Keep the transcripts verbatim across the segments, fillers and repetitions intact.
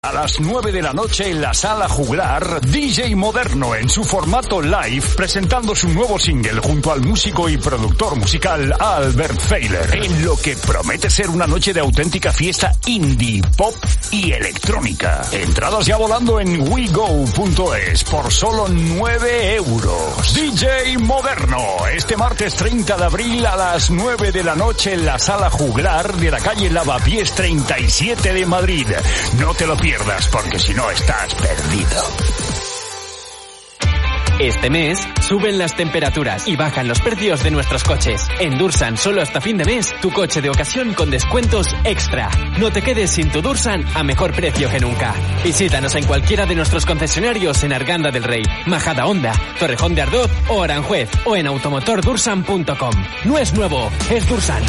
A las nueve de la noche en la Sala Juglar, D J Moderno en su formato live, presentando su nuevo single junto al músico y productor musical Albert Feiler, en lo que promete ser una noche de auténtica fiesta indie, pop y electrónica. Entradas ya volando en we go punto es por solo nueve euros. D J Moderno, este martes treinta de abril a las nueve de la noche en la Sala Juglar de la calle Lavapiés treinta y siete de Madrid. No te lo pierdas, porque si no estás perdido. Este mes suben las temperaturas y bajan los precios de nuestros coches. En Dursan, solo hasta fin de mes, tu coche de ocasión con descuentos extra. No te quedes sin tu Dursan a mejor precio que nunca. Visítanos en cualquiera de nuestros concesionarios en Arganda del Rey, Majada Honda, Torrejón de Ardoz o Aranjuez, o en automotor dursan punto com. No es nuevo, es Dursan.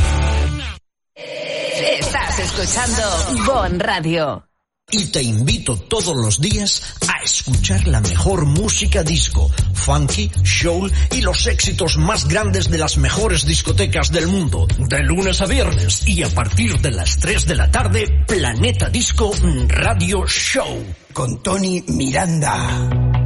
Estás escuchando Bon Radio. Y te invito todos los días a escuchar la mejor música disco, funky, soul y los éxitos más grandes de las mejores discotecas del mundo. De lunes a viernes y a partir de las tres de la tarde, Planeta Disco Radio Show con Tony Miranda.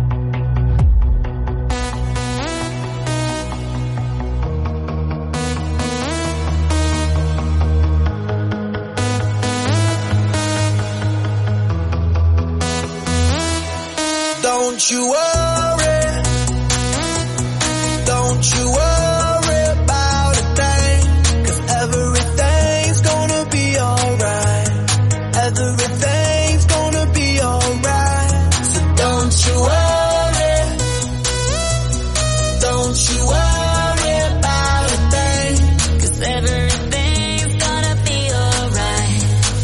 Don't you worry, don't you worry about a thing, 'cause everything's gonna be alright, everything's gonna be alright, so don't you worry, don't you worry about a thing, 'cause everything's gonna be alright,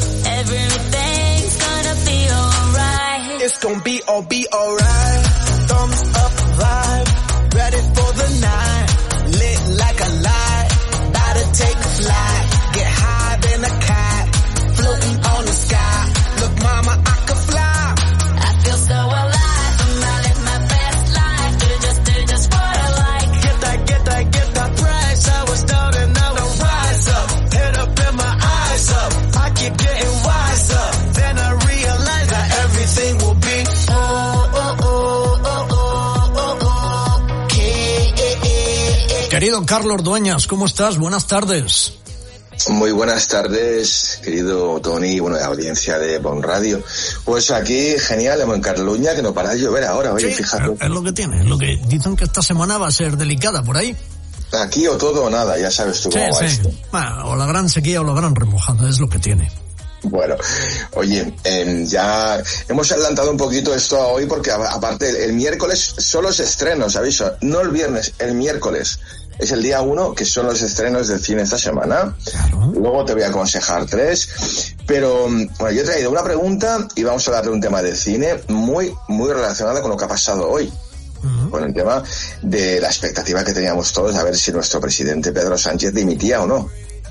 everything's gonna be alright, it's gonna be all be alright. Thumbs up vibe, ready for the night, lit like a light, about to take a flight, get high than a cat, floating on the sky, look mama I can fly, I feel so alive, I live my best life, do just, do just what I like, get that, get that, get that price, I was down and now I rise up, head up and my eyes up, I keep getting wiser, then I realize that everything will be oh, oh, oh, oh, oh, oh, oh, okay, eh, eh, eh. Querido Carlos Dueñas, ¿cómo estás? Buenas tardes. Muy buenas tardes, querido Tony, bueno, la audiencia de Bon Radio. Pues aquí, genial, en Cataluña, que no para de llover ahora, oye, Sí, fíjate. es lo que tiene, es lo que dicen que esta semana va a ser delicada por ahí. Aquí o todo o nada, ya sabes tú Sí, cómo va sí. esto. Bueno, o la gran sequía o la gran remojada, es lo que tiene. Bueno, oye, eh, ya hemos adelantado un poquito esto a hoy porque a- aparte el, el miércoles son los estrenos, aviso, no el viernes, el miércoles. Es el día uno, que son los estrenos del cine esta semana. Claro. Luego te voy a aconsejar tres. Pero, bueno, yo he traído una pregunta y vamos a darle un tema de cine muy, muy relacionado con lo que ha pasado hoy. Uh-huh. Con el tema de la expectativa que teníamos todos a ver si nuestro presidente Pedro Sánchez dimitía o no.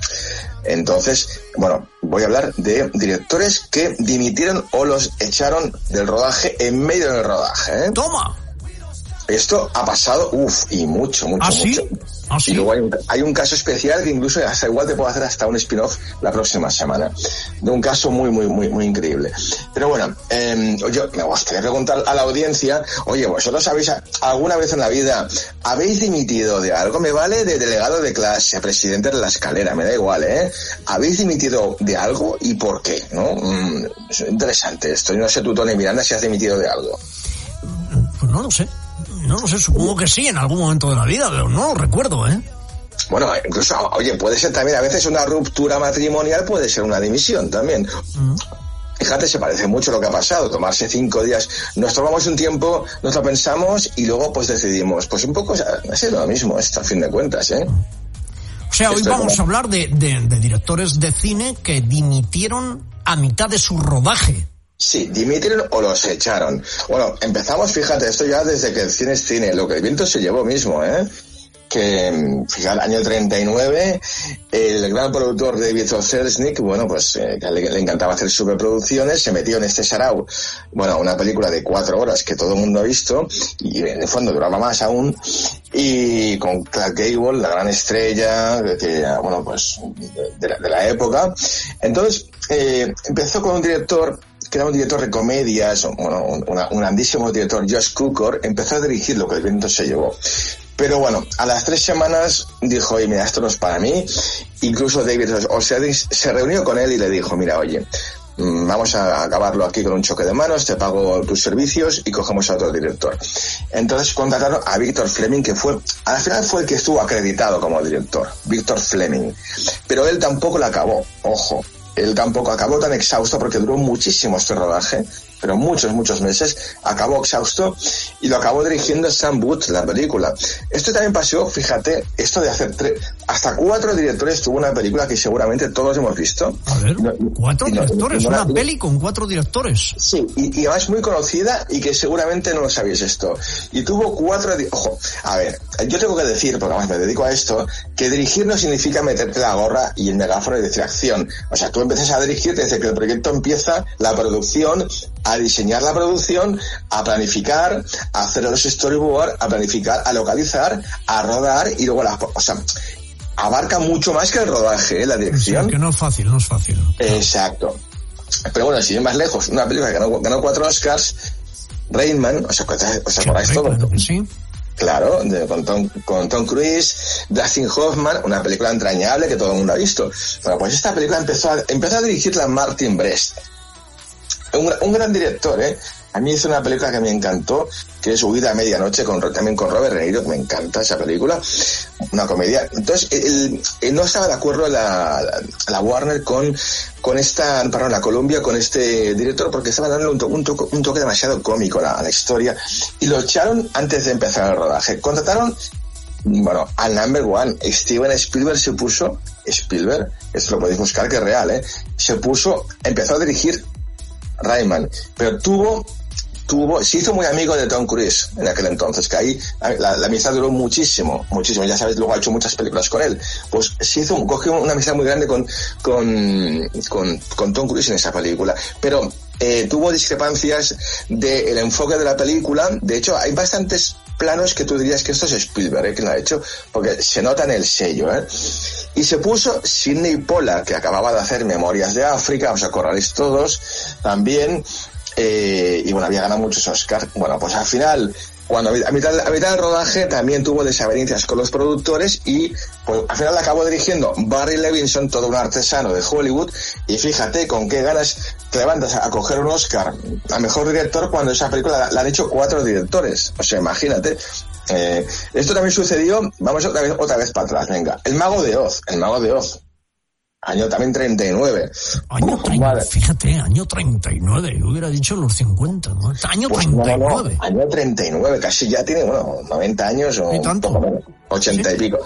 Entonces, bueno, voy a hablar de directores que dimitieron o los echaron del rodaje en medio del rodaje, ¿eh? ¡Toma! Esto ha pasado, uff, y mucho, mucho, ¿Ah, sí? mucho. ¿Ah, sí? Y luego hay un, hay un caso especial que incluso hasta igual te puedo hacer hasta un spin-off la próxima semana. De un caso muy, muy, muy, muy increíble. Pero bueno, eh, yo me gustaría preguntar a la audiencia, oye, vosotros habéis, alguna vez en la vida, ¿habéis dimitido de algo? Me vale de delegado de clase, presidente de la escalera, me da igual, ¿eh? ¿Habéis dimitido de algo y por qué? ¿No? Mm, es interesante esto. Yo no sé tú, Tony Miranda, si has dimitido de algo. Pues no lo sé. No lo sé, supongo que sí en algún momento de la vida, pero no lo recuerdo, ¿eh? Bueno, incluso, oye, puede ser también a veces una ruptura matrimonial, puede ser una dimisión también. Mm. Fíjate, se parece mucho lo que ha pasado, tomarse cinco días, nos tomamos un tiempo, nos lo pensamos y luego pues decidimos, pues un poco ha sido lo mismo esto a fin de cuentas, ¿eh? O sea, hoy Esto vamos como- a hablar de, de, de directores de cine que dimitieron a mitad de su rodaje. Sí, dimitieron o los echaron. Bueno, empezamos, fíjate, esto ya desde que el cine es cine, lo que el viento se llevó mismo, ¿eh? Que, fíjate, año treinta y nueve, el gran productor David O. Selznick, bueno, pues eh, que le, le encantaba hacer superproducciones, se metió en este sarao, bueno, una película de cuatro horas que todo el mundo ha visto, y en el fondo duraba más aún, y con Clark Gable, la gran estrella, que, bueno, pues, de, de, la, de la época. Entonces, eh, empezó con un director que era un director de comedias, bueno, un, una, un grandísimo director, Josh Cukor, empezó a dirigir Lo que el viento se llevó. Pero bueno, a las tres semanas dijo, oye, mira, esto no es para mí. Incluso David Oseldis se reunió con él y le dijo, mira, oye, vamos a acabarlo aquí con un choque de manos, te pago tus servicios y cogemos a otro director. Entonces contrataron a Victor Fleming, que fue, al final fue el que estuvo acreditado como director, Victor Fleming. Pero él tampoco la acabó, ojo, él tampoco acabó tan exhausto porque duró muchísimo este rodaje, pero muchos, muchos meses, acabó exhausto y lo acabó dirigiendo Sam Wood, la película. Esto también pasó, fíjate, esto de hacer tres, hasta cuatro directores tuvo una película que seguramente todos hemos visto. A ver, cuatro y no, directores, y no, una y, peli con cuatro directores. Sí, y, y además muy conocida y que seguramente no lo sabéis esto. Y tuvo cuatro, ojo, a ver, yo tengo que decir, porque además me dedico a esto, que dirigir no significa meterte la gorra y el megáfono y decir acción. O sea, tú empiezas a dirigir desde que el proyecto empieza, la producción, a diseñar la producción, a planificar, a hacer los storyboard, a planificar, a localizar, a rodar y luego la, o sea, abarca mucho más que el rodaje, ¿eh? La dirección. Sí, que no es fácil, no es fácil. Exacto. Pero bueno, si ir más lejos, una película que ganó, ganó cuatro Oscars, Rain Man, o sea, os acordáis todo. Claro que sí. Claro, de, con, Tom, con Tom Cruise, Dustin Hoffman, una película entrañable que todo el mundo ha visto. Bueno, pues esta película empezó a, empezó a dirigirla Martin Brest. Un, un gran director, ¿eh? A mí hizo una película que me encantó, que es Huida a Medianoche, con, también con Robert De Niro, que me encanta esa película, una comedia. Entonces, él, él no estaba de acuerdo la, la, la Warner con, con esta, perdón, la Columbia, con este director, porque estaba dando un, to, un, toque, un toque demasiado cómico a la, a la historia, y lo echaron antes de empezar el rodaje. Contrataron, bueno, al number one, Steven Spielberg se puso, Spielberg, esto lo podéis buscar que es real, ¿eh? Se puso, empezó a dirigir Rayman, pero tuvo, tuvo, se hizo muy amigo de Tom Cruise en aquel entonces, que ahí la, la amistad duró muchísimo, muchísimo, ya sabes, luego ha hecho muchas películas con él, pues se hizo, cogió una amistad muy grande con, con, con, con Tom Cruise en esa película, pero eh, tuvo discrepancias del enfoque de la película. De hecho, hay bastantes planos que tú dirías que esto es Spielberg, ¿eh? Que lo ha hecho, porque se nota en el sello, ¿eh? Y se puso Sidney Pollack, que acababa de hacer Memorias de África, os acordaréis todos, también, eh, y bueno, había ganado muchos Oscars. Bueno, pues al final, cuando a mitad, a mitad del rodaje también tuvo desavenencias con los productores y pues al final acabó dirigiendo Barry Levinson, todo un artesano de Hollywood, y fíjate con qué ganas te levantas a coger un Oscar a mejor director cuando esa película la, la han hecho cuatro directores. O sea, imagínate. Eh, esto también sucedió, vamos otra vez, otra vez para atrás, venga. El Mago de Oz, el Mago de Oz. Año también treinta y nueve. Año treinta, vale. Fíjate, año treinta y nueve. Yo hubiera dicho los cincuenta, ¿no? Año pues treinta y nueve. No, no, año treinta y nueve, casi ya tiene, bueno, noventa años o un poco menos, ochenta ¿Sí? y pico.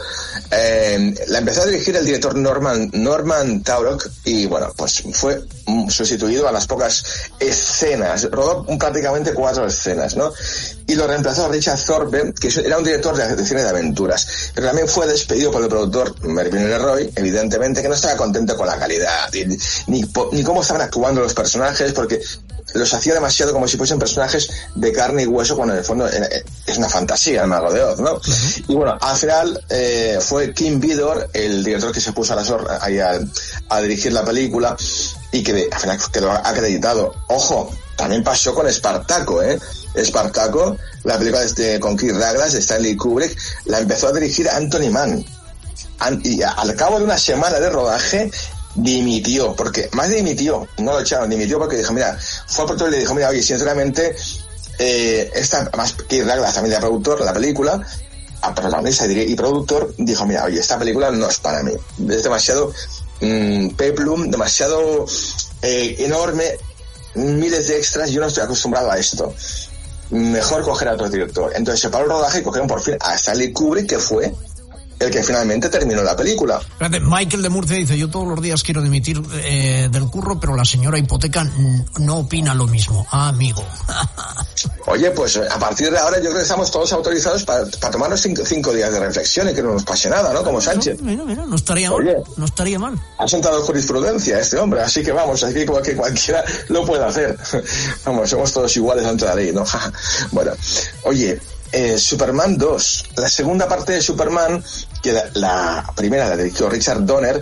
Eh, la empezó a dirigir el director Norman, Norman Taurog y bueno, pues fue sustituido a las pocas escenas. Rodó prácticamente cuatro escenas, ¿no? Y lo reemplazó Richard Thorpe, que era un director de, de cine de aventuras. Pero también fue despedido por el productor Mervyn LeRoy, evidentemente, que no estaba contento con la calidad, ni, ni, ni cómo estaban actuando los personajes, porque los hacía demasiado como si fuesen personajes de carne y hueso, cuando en el fondo es una fantasía el Mago de Oz, ¿no? Uh-huh. Y bueno, al final eh, fue Kim Vidor, el director que se puso a, las or- ahí a, a dirigir la película, y que de, al final quedó acreditado. Ojo, también pasó con Espartaco, ¿eh? Espartaco, la película de este, con Kirk Douglas, de Stanley Kubrick, la empezó a dirigir Anthony Mann. An- y a, al cabo de una semana de rodaje, dimitió, porque, más dimitió, no lo echaron, dimitió porque dijo, mira, fue a productor y le dijo, mira, oye, sinceramente, eh, esta, más Kirk Douglas, también de productor, la película, a protagonista y productor, dijo, mira, oye, esta película no es para mí, es demasiado mmm, peplum, demasiado eh, enorme, miles de extras, yo no estoy acostumbrado a esto, mejor coger a otro director. Entonces se paró el rodaje y cogieron por fin a Stanley Kubrick, que fue el que finalmente terminó la película. Michael de Murcia dice, yo todos los días quiero dimitir eh, del curro, pero la señora hipoteca n- no opina lo mismo. Ah, amigo. Oye, pues a partir de ahora yo creo que estamos todos autorizados para, para tomarnos cinco, cinco días de reflexión y que no nos pase nada, ¿no? Como Sánchez. Mira, mira, no estaría mal. Oye, no estaría mal. Ha sentado jurisprudencia este hombre, así que vamos, así que cualquiera lo puede hacer. Vamos, somos todos iguales ante la ley, ¿no? Bueno, oye, eh, Superman dos, la segunda parte de Superman, que la, la primera la dirigió Richard Donner,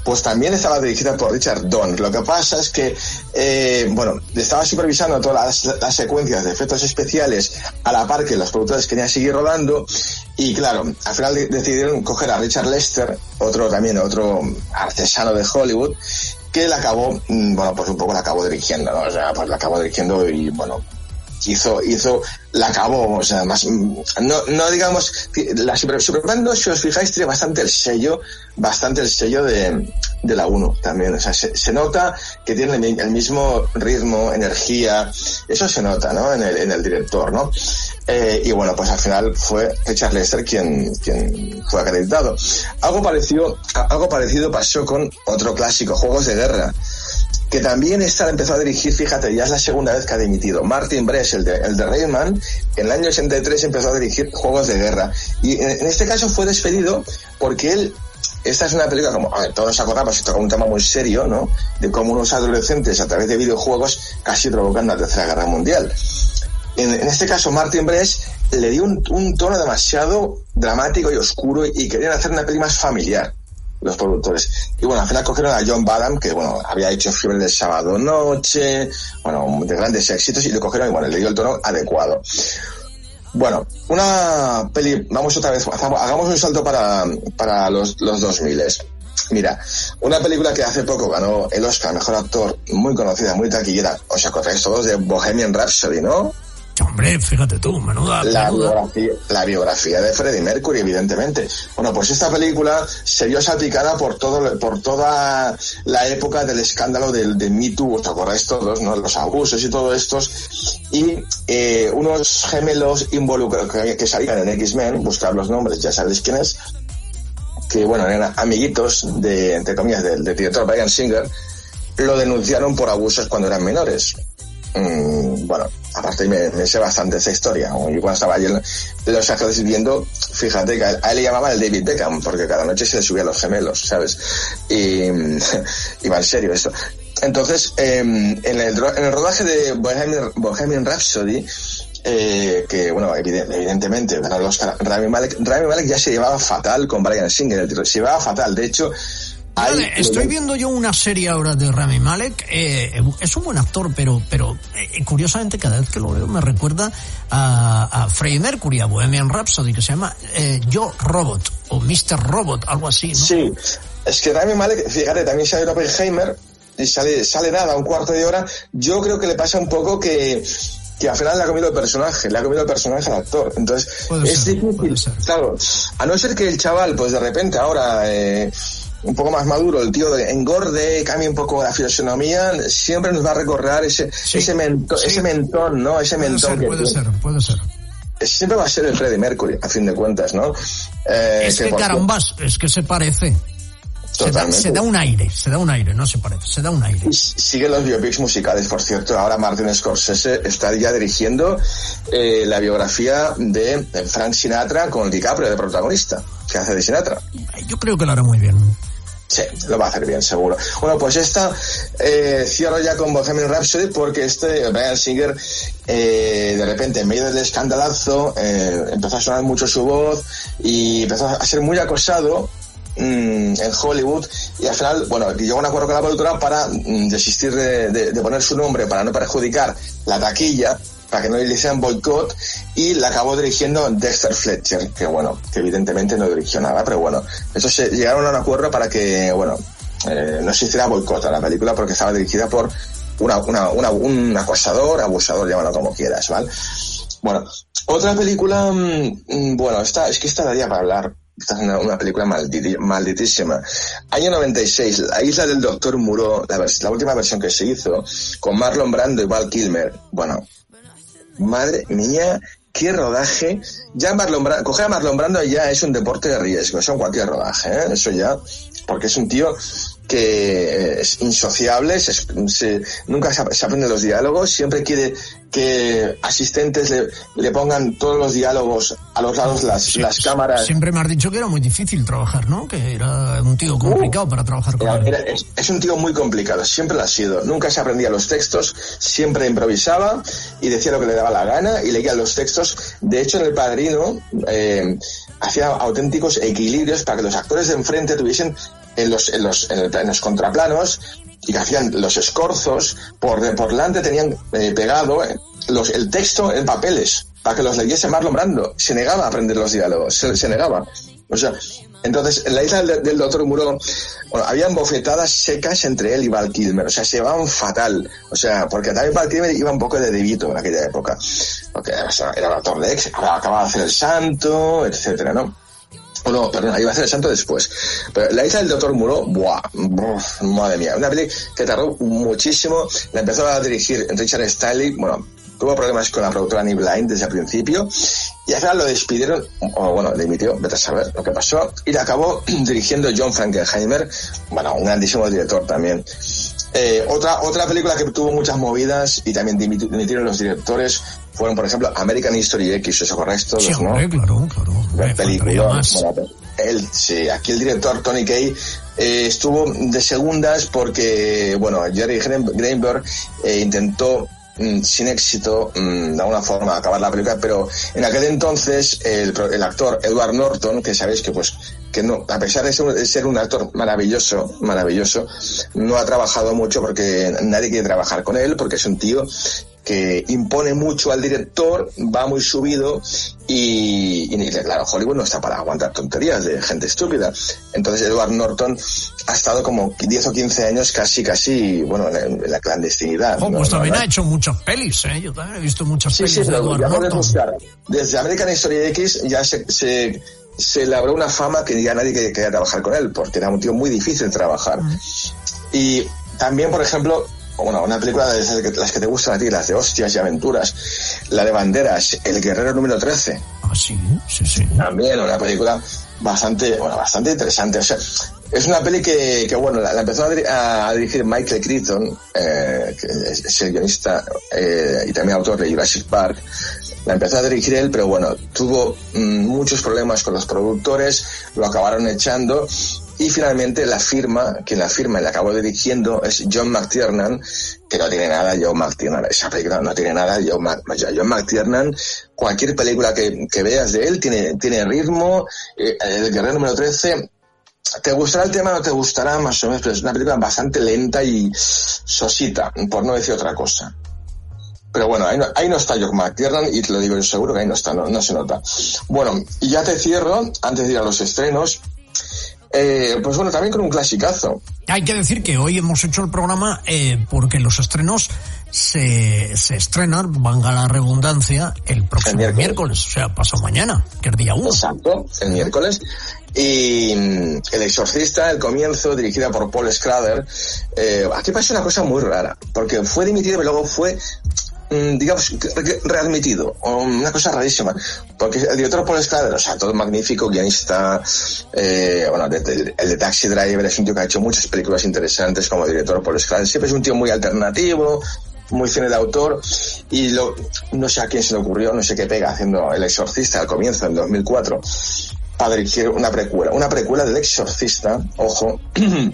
pues también estaba dirigida por Richard Donner. Lo que pasa es que, eh, bueno, estaba supervisando todas las, las secuencias de efectos especiales a la par que los productores querían seguir rodando, y claro, al final de- decidieron coger a Richard Lester, otro también, otro artesano de Hollywood, que la acabó, bueno, pues un poco la acabó dirigiendo, ¿no? O sea, pues la acabó dirigiendo y, bueno, hizo, hizo, la acabó, o sea, más, no, no digamos, la Super, Superman dos, si os fijáis, tiene bastante el sello, bastante el sello de, de la uno también, o sea, se, se nota que tiene el, el mismo ritmo, energía, eso se nota, ¿no? En el, en el director, ¿no? Eh, y bueno, pues al final fue Richard Lester quien, quien fue acreditado. Algo parecido, algo parecido pasó con otro clásico, Juegos de Guerra, que también esta la empezó a dirigir, fíjate, ya es la segunda vez que ha dimitido. Martin Brest, el de, el de Rayman, en el año ochenta y tres empezó a dirigir Juegos de Guerra. Y en, en este caso fue despedido porque él, esta es una película, como a ver, todos nos acordamos, que toca un tema muy serio, ¿no? De cómo unos adolescentes a través de videojuegos casi provocan la Tercera Guerra Mundial. En, en este caso, Martin Brest le dio un, un tono demasiado dramático y oscuro, y, y querían hacer una peli más familiar, los productores. Y bueno, al final cogieron a John Badham, que bueno, había hecho Fiebre del Sábado Noche, bueno, de grandes éxitos, y le cogieron y bueno, le dio el tono adecuado. Bueno, una peli, vamos otra vez, hagamos un salto para, para los, los dos mil. Mira, una película que hace poco ganó el Oscar Mejor Actor, muy conocida, muy taquillera, os acordáis todos de Bohemian Rhapsody, ¿no? Hombre, fíjate tú, menuda. La menuda. biografía, la biografía de Freddie Mercury, evidentemente. Bueno, pues esta película se vio salpicada por todo, por toda la época del escándalo del, de Me Too, os acordáis todos, ¿no? Los abusos y todo estos. Y eh, unos gemelos involucrados que, que salían en X-Men, buscad los nombres, ya sabéis quiénes, que bueno, eran amiguitos de, entre comillas, del, del director Bryan Singer, lo denunciaron por abusos cuando eran menores. Mm, bueno, aparte me, me sé bastante esa historia. Yo cuando estaba allí en Los Ángeles viendo, fíjate que a él, a él le llamaban el David Beckham, porque cada noche se le subía a los gemelos, ¿sabes? Y, y va en serio esto. Entonces, eh, en, el, en el rodaje de Bohemian, Bohemian Rhapsody, eh, que bueno, evidentemente ganó el Oscar Rami Malek, Rami Malek ya se llevaba fatal con Bryan Singer, el título, se llevaba fatal, de hecho. Vale, estoy viendo yo una serie ahora de Rami Malek, eh, es un buen actor, pero pero eh, curiosamente cada vez que lo veo me recuerda a, a Freddie Mercury, a Bohemian Rhapsody, que se llama eh, Yo Robot, o mister Robot, algo así, ¿no? Sí, es que Rami Malek, fíjate, también sale Oppenheimer, y sale, sale nada, un cuarto de hora. Yo creo que le pasa un poco que que al final le ha comido el personaje, le ha comido el personaje al actor. Entonces, puede es ser, difícil, puede ser. Claro, a no ser que el chaval, pues de repente ahora, eh, un poco más maduro, el tío de engorde, cambie un poco la fisonomía, siempre nos va a recordar ese, Sí, ese, mento, sí. ese mentón, ¿no? Ese Puede mentón ser, que puede tiene. ser, puede ser. Siempre va a ser el Freddie Mercury, a fin de cuentas, ¿no? Eh, Es que por- carambas, es que se parece. Se da, Totalmente. se da un aire, se da un aire, no se parece, se da un aire. Y sigue los biopics musicales, por cierto. Ahora Martin Scorsese está ya dirigiendo eh, la biografía de Frank Sinatra con DiCaprio de protagonista, que hace de Sinatra. Yo creo que lo hará muy bien. Sí, lo va a hacer bien, seguro. Bueno, pues esta eh, cierro ya con Bohemian Rhapsody, porque este Bryan Singer eh, de repente en medio del escandalazo eh, empezó a sonar mucho su voz y empezó a ser muy acosado en Hollywood, y al final, bueno, llegó a un acuerdo con la productora para mm, desistir de, de, de poner su nombre, para no perjudicar la taquilla, para que no le hicieran boicot, y la acabó dirigiendo Dexter Fletcher, que bueno, que evidentemente no dirigió nada, pero bueno, eso se llegaron a un acuerdo para que, bueno, eh, no se hiciera boicot a la película, porque estaba dirigida por una, una, una, un acosador, abusador, llámalo como quieras, ¿vale? Bueno, otra película, mmm, bueno, esta, es que esta daría para hablar. Esta es una, una película malditi, malditísima. Año noventa y seis, La Isla del Doctor Moreau, la, la última versión que se hizo, con Marlon Brando y Val Kilmer. Bueno, madre mía, qué rodaje. Ya Marlon Brando, coger a Marlon Brando ya es un deporte de riesgo, eso en cualquier rodaje, ¿eh? Eso ya, porque es un tío que es insociable, se, se, nunca se, se aprende los diálogos, siempre quiere que asistentes le, le pongan todos los diálogos a los lados, las, sí, las cámaras. Siempre me has dicho que era muy difícil trabajar, ¿no? Que era un tío complicado uh, para trabajar con era, él. Era, es, es un tío muy complicado, siempre lo ha sido. Nunca se aprendía los textos, siempre improvisaba y decía lo que le daba la gana y leía los textos. De hecho, en El Padrino eh, hacía auténticos equilibrios para que los actores de enfrente tuviesen en los, en los, en, el, en los contraplanos, y que hacían los escorzos, por, por delante tenían eh, pegado eh, los, el texto en papeles, para que los leyese Marlon Brando. Se negaba a aprender los diálogos, se, se negaba. O sea, entonces, en la isla del, del Doctor Moreau, bueno, habían bofetadas secas entre él y Val Kilmer, o sea, se llevaban fatal, o sea, porque también Val Kilmer iba un poco de debito en aquella época, porque o sea, era el actor de ex, acababa de hacer El Santo, etcétera, ¿no? O no, perdón, iba a hacer El Santo después. Pero la isla del Doctor Moreau, buah, buah, madre mía, una peli que tardó muchísimo, la empezó a dirigir Richard Stanley, bueno, tuvo problemas con la productora New Line desde el principio, y al final lo despidieron, o bueno, le dimitió, vete a saber lo que pasó, y le acabó dirigiendo John Frankenheimer, bueno, un grandísimo director también. Eh, otra otra película que tuvo muchas movidas y también dimitieron los directores fueron, por ejemplo, American History X, ¿eso correcto? Sí, ¿no? hombre, claro, claro. La película, bueno, él, sí, aquí el director Tony Kaye eh, estuvo de segundas porque, bueno, Jerry Greenberg eh, intentó sin éxito de alguna forma acabar la película, pero en aquel entonces el, el actor Edward Norton, que sabéis que pues que no, a pesar de ser, de ser un actor maravilloso, maravilloso, no ha trabajado mucho porque nadie quiere trabajar con él, porque es un tío que impone mucho al director, va muy subido y, y claro, Hollywood no está para aguantar tonterías de gente estúpida. Entonces Edward Norton ha estado como diez o quince años casi, casi, bueno, en, en la clandestinidad. Oh, ¿no? pues también ¿verdad? ha hecho muchas pelis, ¿eh? Yo también he visto muchas sí, pelis sí, de pero Edward ya Norton. buscar. Desde American History X ya se... se se labró una fama que ya nadie quería trabajar con él, porque era un tío muy difícil de trabajar. Uh-huh. Y también, por ejemplo, bueno, una película de esas que, las que te gustan a ti, las de hostias y aventuras, la de Banderas, El Guerrero número trece. Ah, sí, sí, sí. También una película bastante, bueno, bastante interesante. O sea, es una peli que, que bueno, la, la empezó a, dir- a dirigir Michael Crichton, eh, que es, es el guionista eh, y también autor de Jurassic Park. La empezó a dirigir él, pero bueno, tuvo mmm, muchos problemas con los productores, lo acabaron echando y finalmente la firma, quien la firma y la acabó dirigiendo es John McTiernan, que no tiene nada John McTiernan, esa película no tiene nada John, Mac, John McTiernan, cualquier película que, que veas de él tiene, tiene ritmo, eh, El Guerrero número trece, te gustará el tema, no te gustará más o menos, pero es una película bastante lenta y sosita, por no decir otra cosa. Pero bueno, ahí no, ahí no está John McTiernan y te lo digo yo seguro que ahí no está, no, no se nota. Bueno, y ya te cierro, antes de ir a los estrenos, eh, pues bueno, también con un clasicazo. Hay que decir que hoy hemos hecho el programa eh, porque los estrenos se, se estrenan, valga la redundancia, el próximo el miércoles. miércoles, o sea, pasado mañana, que es día uno. Exacto, el miércoles. Y El Exorcista, el comienzo, dirigida por Paul Schrader. Eh, aquí pasa una cosa muy rara, porque fue dimitido pero luego fue, digamos, readmitido, una cosa rarísima, porque el director Paul Schrader, o sea, todo magnífico, guionista, eh, bueno, de, de, el de Taxi Driver es un tío que ha hecho muchas películas interesantes como director Paul Schrader, siempre es un tío muy alternativo, muy cine de autor, y lo, no sé a quién se le ocurrió, no sé qué pega haciendo El Exorcista al comienzo, en dos mil cuatro, para dirigir una precuela, una precuela del Exorcista, ojo,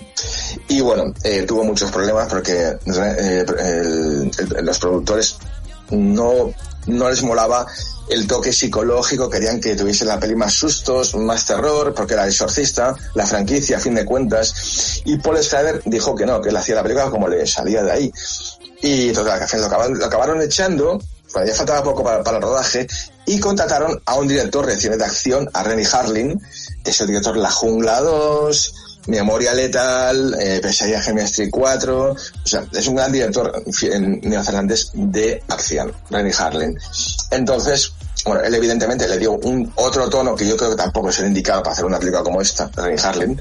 y bueno, eh, tuvo muchos problemas porque eh, el, el, los productores no, no les molaba el toque psicológico, querían que tuviese la peli más sustos, más terror, porque era El Exorcista, la franquicia a fin de cuentas, y Paul Schrader dijo que no, que él hacía la película como le salía de ahí, y total, que lo acabaron, lo acabaron echando, cuando ya faltaba poco para, para el rodaje, y contrataron a un director recién de acción, a Renny Harlin, que es el director de La Jungla dos, Memoria Letal, eh, Pesadilla en Gemini Street cuatro, o sea, es un gran director neozelandés de acción, Renny Harlin. Entonces, bueno, él evidentemente le dio un otro tono que yo creo que tampoco es el indicado para hacer una película como esta, Renny Harlin.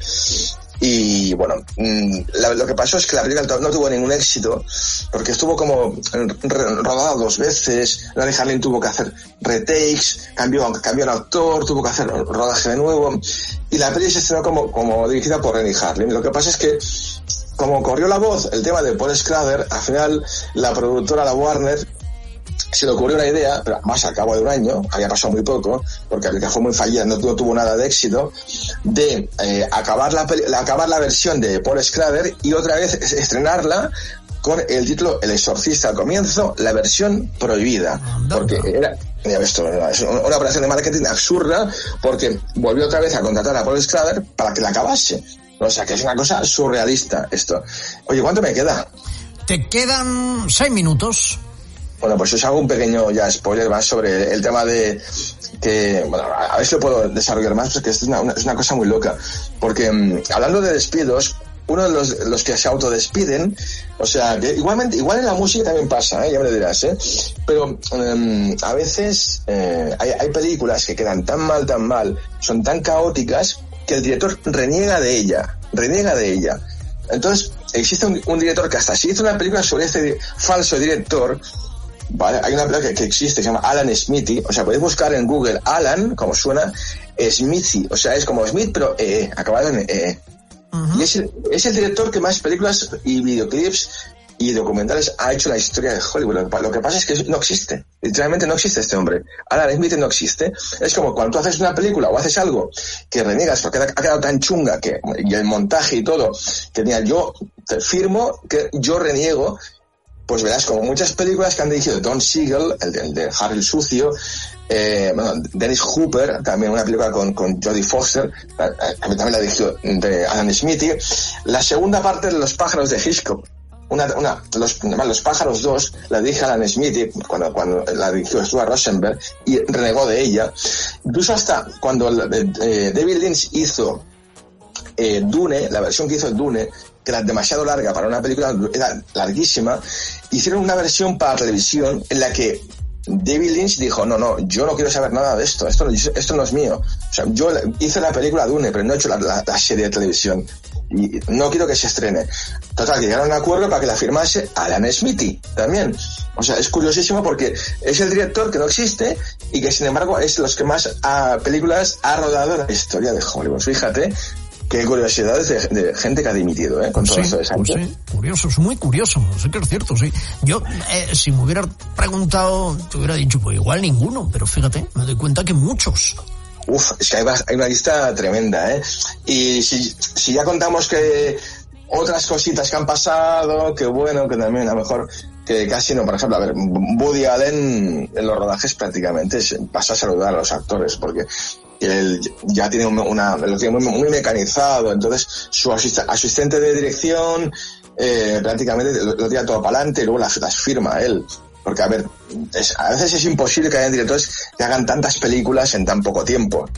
Y bueno, la, lo que pasó es que la película no tuvo ningún éxito porque estuvo como rodada dos veces. Renny Harlin tuvo que hacer retakes, cambió, cambió el actor, tuvo que hacer rodaje de nuevo y la peli se estrenó como, como dirigida por Renny Harlin. Lo que pasa es que como corrió la voz el tema de Paul Schrader, al final la productora, la Warner, se le ocurrió una idea, pero más al cabo de un año, había pasado muy poco, porque la película fue muy fallida, no, no tuvo nada de éxito, de eh, acabar, la, la, acabar la versión de Paul Schrader y otra vez estrenarla con el título El Exorcista al comienzo, la versión prohibida, porque era, esto es una operación de marketing absurda, porque volvió otra vez a contratar a Paul Schrader para que la acabase. O sea, que es una cosa surrealista esto. Oye, ¿cuánto me queda? Te quedan seis minutos. Bueno, pues os hago un pequeño ya spoiler más sobre el tema de que, bueno, a ver si lo puedo desarrollar más, porque es una, una, es una cosa muy loca. Porque um, hablando de despidos, uno de los, los que se autodespiden, o sea, que igualmente, igual en la música también pasa, ¿eh? Ya me lo dirás, ¿eh? Pero um, a veces eh, hay, hay películas que quedan tan mal, tan mal, son tan caóticas, que el director reniega de ella, reniega de ella. Entonces, existe un, un director que hasta si hizo una película sobre este falso director, vale, hay una película que, que existe, que se llama Alan Smithy, o sea, podéis buscar en Google Alan, como suena, Smithy, o sea, es como Smith, pero eh, acabado en eh. Uh-huh. Y es el, es el director que más películas y videoclips y documentales ha hecho en la historia de Hollywood. Lo que pasa es que no existe, literalmente no existe este hombre. Alan Smith no existe. Es como cuando tú haces una película o haces algo que reniegas porque ha quedado tan chunga que, y el montaje y todo, que mira, yo te firmo que yo reniego. Pues verás, como muchas películas que han dirigido Don Siegel, el de, el de Harry el Sucio, eh, bueno, Dennis Hopper, también una película con, con Jodie Foster, también la dirigió de Alan Smithy. La segunda parte de Los pájaros de Hitchcock, una, una, los, los pájaros dos, la dirige Alan Smithy, cuando, cuando la dirigió Stuart Rosenberg, y renegó de ella. Incluso hasta cuando eh, David Lynch hizo eh, Dune, la versión que hizo Dune, que era demasiado larga para una película, era larguísima, hicieron una versión para televisión en la que David Lynch dijo, no, no, yo no quiero saber nada de esto, esto, esto no es mío. O sea, yo hice la película Dune, pero no he hecho la, la, la serie de televisión. Y no quiero que se estrene. Total, que llegaron a un acuerdo para que la firmase Alan Smithy también. O sea, es curiosísimo porque es el director que no existe y que sin embargo es los que más a, películas ha rodado en la historia de Hollywood. Fíjate. Qué curiosidades de, de gente que ha dimitido, ¿eh? Con pues todo sí, esto de Sánchez. Pues sí, curioso, es muy curioso, sí que es cierto, sí. Yo, eh, si me hubiera preguntado, te hubiera dicho, pues igual ninguno, pero fíjate, me doy cuenta que muchos. Uf, es que hay, hay una lista tremenda, ¿eh? Y si, si ya contamos que otras cositas que han pasado, que bueno, que también a lo mejor que casi no, por ejemplo, a ver, Woody Allen en los rodajes prácticamente pasó a saludar a los actores, porque él ya tiene una, lo tiene muy, muy mecanizado, entonces su asist, asistente de dirección eh, prácticamente lo, lo tira todo para adelante y luego las, las firma él. Porque, a ver, es, a veces es imposible que haya directores que hagan tantas películas en tan poco tiempo.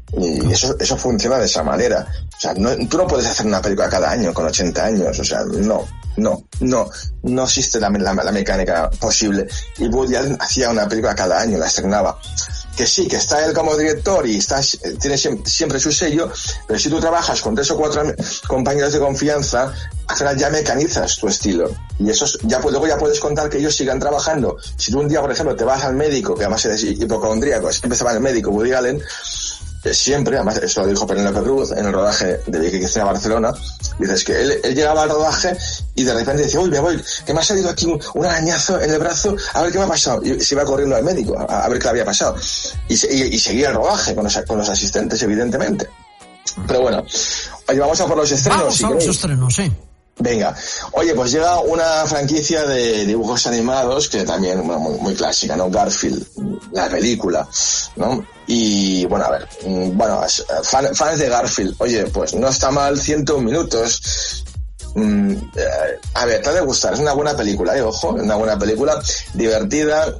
Y eso, eso funciona de esa manera. O sea, no, tú no puedes hacer una película cada año con ochenta años. O sea, no, no, no, no existe la, la, la mecánica posible. Y Woody Allen hacía una película cada año, la estrenaba. Que sí, que está él como director y está, tiene siempre, siempre su sello, pero si tú trabajas con tres o cuatro compañeros de confianza, al final ya mecanizas tu estilo. Y eso es, ya, luego ya puedes contar que ellos sigan trabajando. Si tú un día, por ejemplo, te vas al médico, que además eres hipocondríaco, siempre estaba en el médico, Woody Allen, siempre, además eso lo dijo Penélope Cruz en el rodaje de Vicky Cristina Barcelona, dices que él, él llegaba al rodaje y de repente decía, uy, me voy, que me ha salido aquí un, un arañazo en el brazo, a ver qué me ha pasado, y se iba corriendo al médico a, a ver qué le había pasado, y, y, y seguía el rodaje con los, con los asistentes, evidentemente. Pero bueno, oye, vamos a por los estrenos. Vamos si a los estrenos, sí. Venga, oye, pues llega una franquicia de dibujos animados que también, bueno, muy, muy clásica, ¿no? Garfield, la película, ¿no? Y, bueno, a ver, bueno, fan, fans de Garfield, oye, pues no está mal, ciento un minutos. Mm, eh, a ver, te ha de gustar, es una buena película, eh, ojo, una buena película, divertida,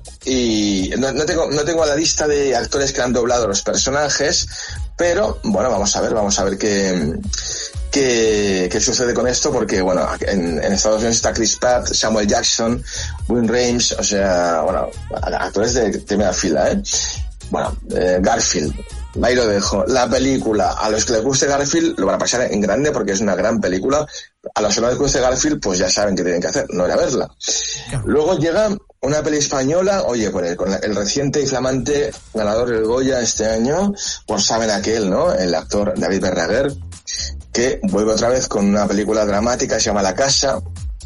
y no, no tengo, no tengo la lista de actores que han doblado los personajes, pero, bueno, vamos a ver, vamos a ver qué... ¿Qué, qué sucede con esto? Porque, bueno, en, en Estados Unidos está Chris Pratt, Samuel Jackson, Wayne Rames, o sea, bueno, actores de primera fila, ¿eh? Bueno, eh, Garfield, ahí lo dejo. La película, a los que les guste Garfield, lo van a pasar en grande porque es una gran película. A los que no les guste Garfield, pues ya saben qué tienen que hacer, no ir a verla. Luego llega una peli española, oye, con el, con el reciente y flamante ganador del Goya este año, pues saben aquel, ¿no? El actor David Verdaguer, que vuelve otra vez con una película dramática, se llama La Casa,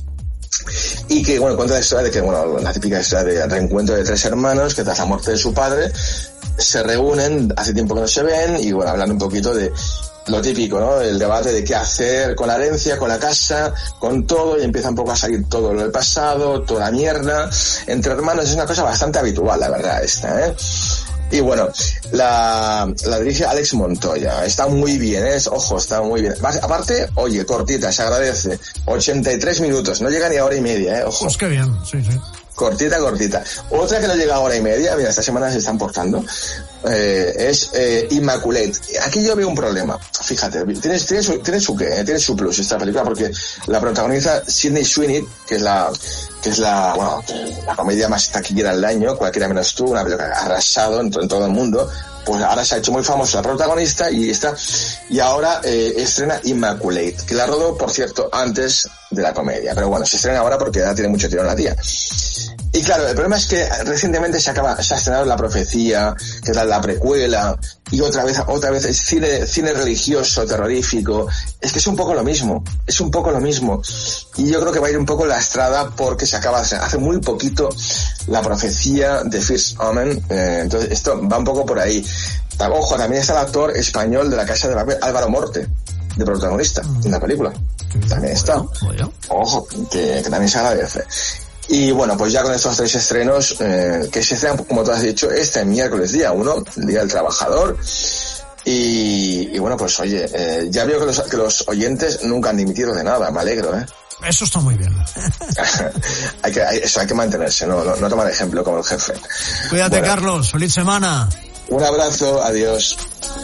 y que, bueno, cuenta la historia de que, bueno, la típica historia de reencuentro de tres hermanos que tras la muerte de su padre se reúnen, hace tiempo que no se ven, y bueno, hablan un poquito de lo típico, ¿no? El debate de qué hacer con la herencia, con la casa, con todo, y empieza un poco a salir todo lo del pasado, toda la mierda entre hermanos. Es una cosa bastante habitual, la verdad, esta, ¿eh? Y bueno, la, la dirige Alex Montoya. Está muy bien, ¿eh? Ojo, está muy bien. Aparte, oye, cortita, se agradece. ochenta y tres minutos, no llega ni a hora y media, ¿eh? Ojo. Pues qué bien, sí, sí. Cortita, cortita. Otra que no llega a hora y media, mira, esta semana se están portando, eh, es eh, Immaculate. Aquí yo veo un problema. Fíjate, tiene, tiene, su, tiene su qué, eh, tiene su plus esta película, porque la protagoniza Sydney Sweeney, que es la, que es la, bueno, la comedia más taquillera del año, cualquiera menos tú, una película que ha arrasado en, en todo el mundo. Pues ahora se ha hecho muy famosa la protagonista y está, y ahora eh, estrena Immaculate, que la rodó, por cierto, antes de la comedia. Pero bueno, se estrena ahora porque ya tiene mucho tirón la tía. Y claro, el problema es que recientemente se acaba, se ha estrenado La Profecía, que es la, la precuela, y otra vez, otra vez es cine, cine religioso, terrorífico. Es que es un poco lo mismo, es un poco lo mismo. Y yo creo que va a ir un poco lastrada porque se acaba, hace muy poquito La Profecía de First Omen, eh, entonces esto va un poco por ahí. Ojo, también está el actor español de La Casa de Papel, Álvaro Morte, de protagonista en la película. También está. Ojo, que, que también se agradece. Y bueno, pues ya con estos tres estrenos, eh, que se estrenan, como tú has dicho, este miércoles día uno, el Día del Trabajador. Y, y bueno, pues oye, eh, ya veo que los, que los oyentes nunca han dimitido de nada, me alegro, ¿eh? Eso está muy bien. hay que, hay, eso hay que mantenerse, no, no, no tomar ejemplo como el jefe. Cuídate, bueno, Carlos, feliz semana. Un abrazo, adiós.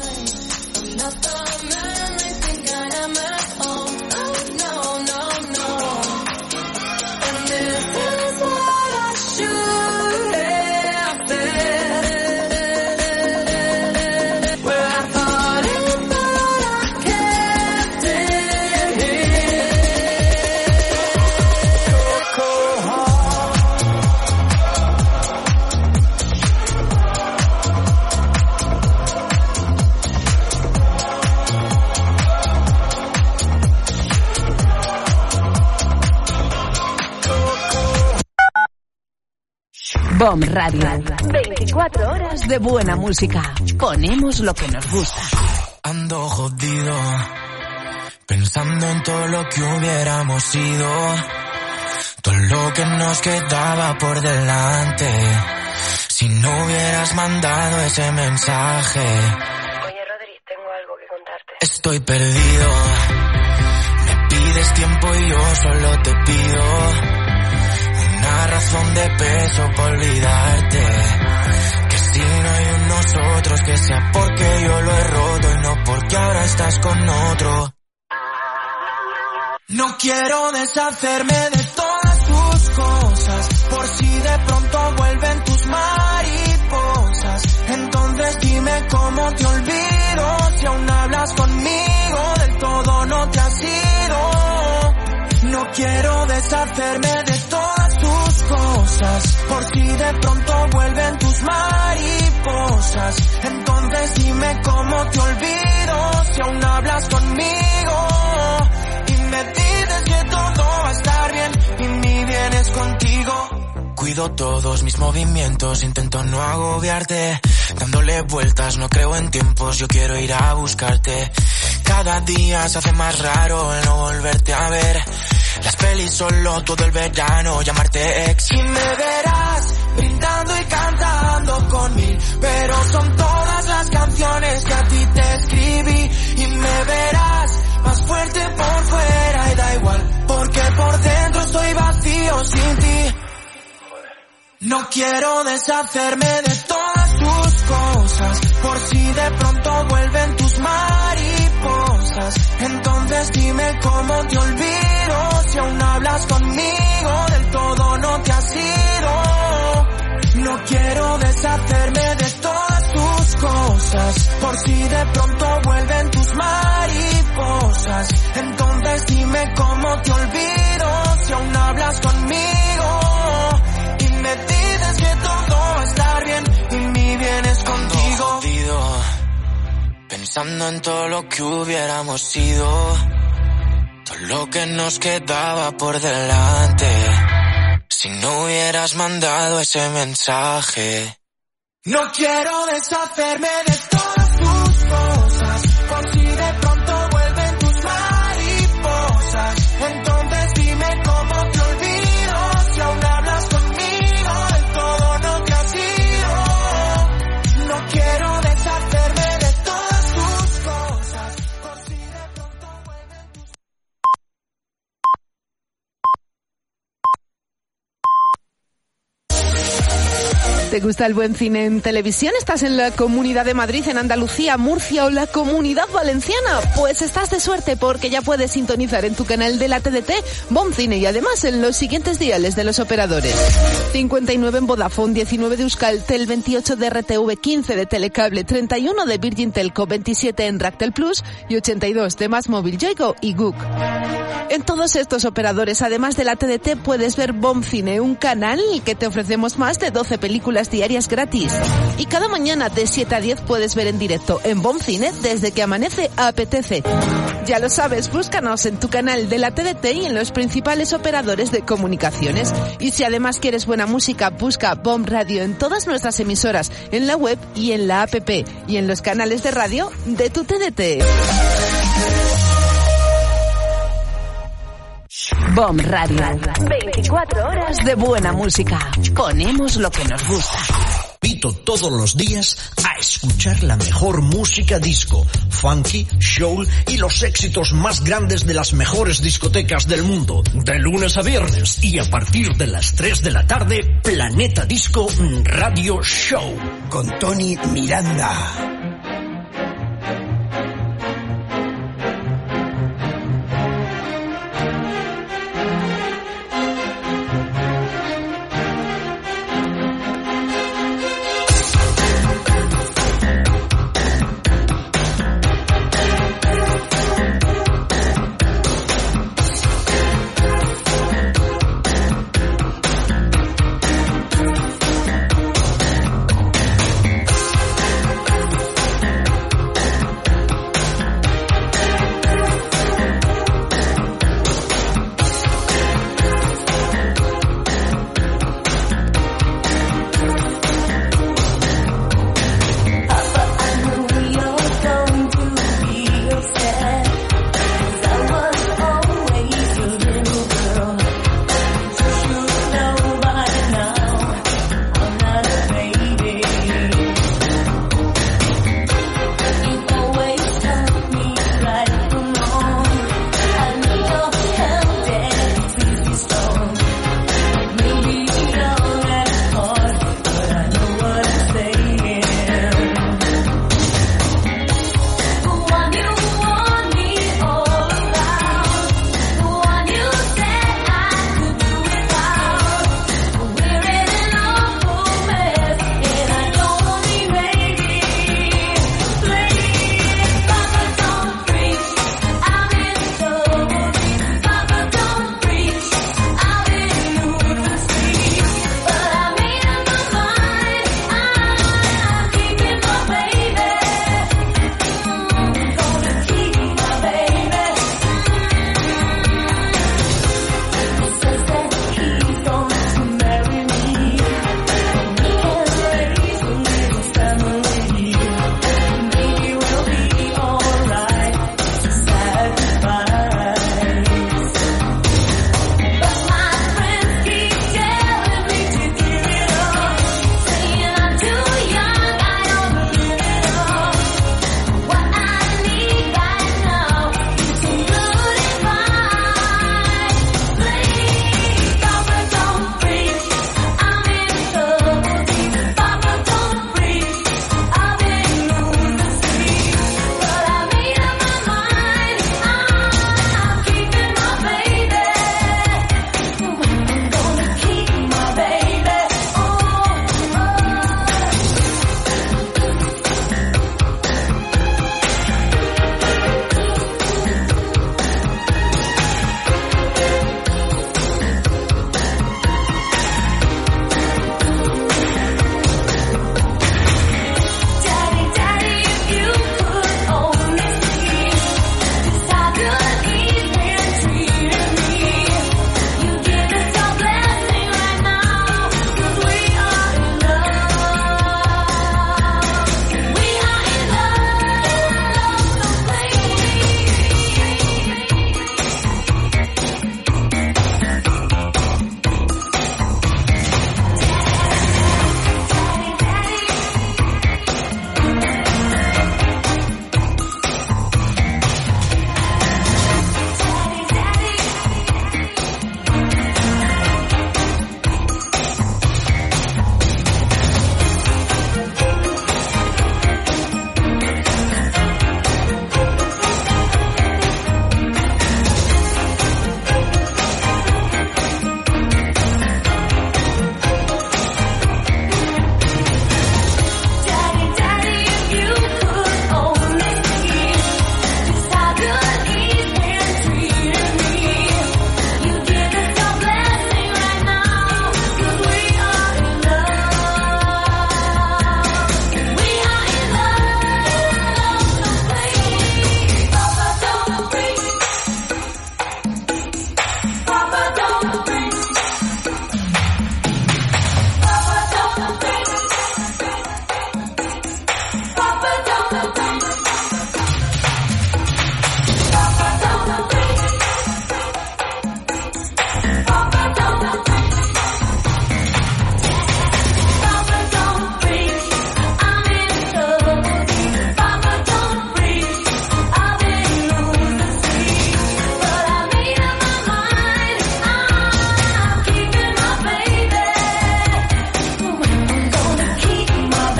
Bomb Radio. veinticuatro horas de buena música. Ponemos lo que nos gusta. Ando jodido, pensando en todo lo que hubiéramos sido, todo lo que nos quedaba por delante, si no hubieras mandado ese mensaje. Oye, Rodri, tengo algo que contarte. Estoy perdido, me pides tiempo y yo solo te pido una razón de peso para olvidarte, que si no hay un nosotros, que sea porque yo lo he roto y no porque ahora estás con otro. No quiero deshacerme de todas tus cosas, por si de pronto vuelven tus mariposas. Entonces dime cómo te olvido, si aún hablas conmigo, del todo no te has ido. No quiero deshacerme de todas tus cosas, por si de pronto vuelven tus mariposas. Entonces dime cómo te olvido, si aún hablas conmigo y me dices que todo va a estar bien y mi bien es contigo. Cuido todos mis movimientos, intento no agobiarte, dándole vueltas, no creo en tiempos, yo quiero ir a buscarte. Cada día se hace más raro el no volverte a ver, las pelis solo todo el verano, llamarte ex. Y me verás brindando y cantando con mil, pero son todas las canciones que a ti te escribí. Y me verás más fuerte por fuera y da igual, porque por dentro estoy vacío sin ti. No quiero deshacerme de todas tus cosas, por si de pronto vuelven tus mariposas. Entonces dime cómo te olvido, si aún hablas conmigo, del todo no te has ido. No quiero deshacerme de todas tus cosas, por si de pronto vuelven tus mariposas. Entonces dime cómo te olvido, si aún hablas conmigo y me dices que todo va a estar bien y mi bien es contigo. Jodido, pensando en todo lo que hubiéramos sido, todo lo que nos quedaba por delante, si no hubieras mandado ese mensaje. No quiero deshacerme de todas tus cosas, por si de pronto vuelven tus mariposas. Entonces dime cómo te olvido, si aún hablas conmigo, del todo no te has ido. No ¿Te gusta el buen cine en televisión? ¿Estás en la Comunidad de Madrid, en Andalucía, Murcia o la Comunidad Valenciana? Pues estás de suerte porque ya puedes sintonizar en tu canal de la T D T Bon Cine y además en los siguientes diales de los operadores. cincuenta y nueve en Vodafone, diecinueve de Euskaltel, veintiocho de R T V, quince de Telecable, treinta y uno de Virgin Telco, veintisiete en Ractel Plus y ochenta y dos de Más Móvil, Yoigo y Guk. En todos estos operadores, además de la T D T, puedes ver Bon Cine, un canal que te ofrecemos más de doce películas diarias gratis. Y cada mañana de siete a diez puedes ver en directo en Bon Cine desde que amanece apetece. Ya lo sabes, búscanos en tu canal de la T D T y en los principales operadores de comunicaciones. Y si además quieres buena música, busca Bon Radio en todas nuestras emisoras, en la web y en la app y en los canales de radio de tu T D T. Bon Radio. veinticuatro horas de buena música. Ponemos lo que nos gusta. Invito todos los días a escuchar la mejor música disco, funky, soul y los éxitos más grandes de las mejores discotecas del mundo. De lunes a viernes y a partir de las tres de la tarde, Planeta Disco Radio Show. Con Tony Miranda.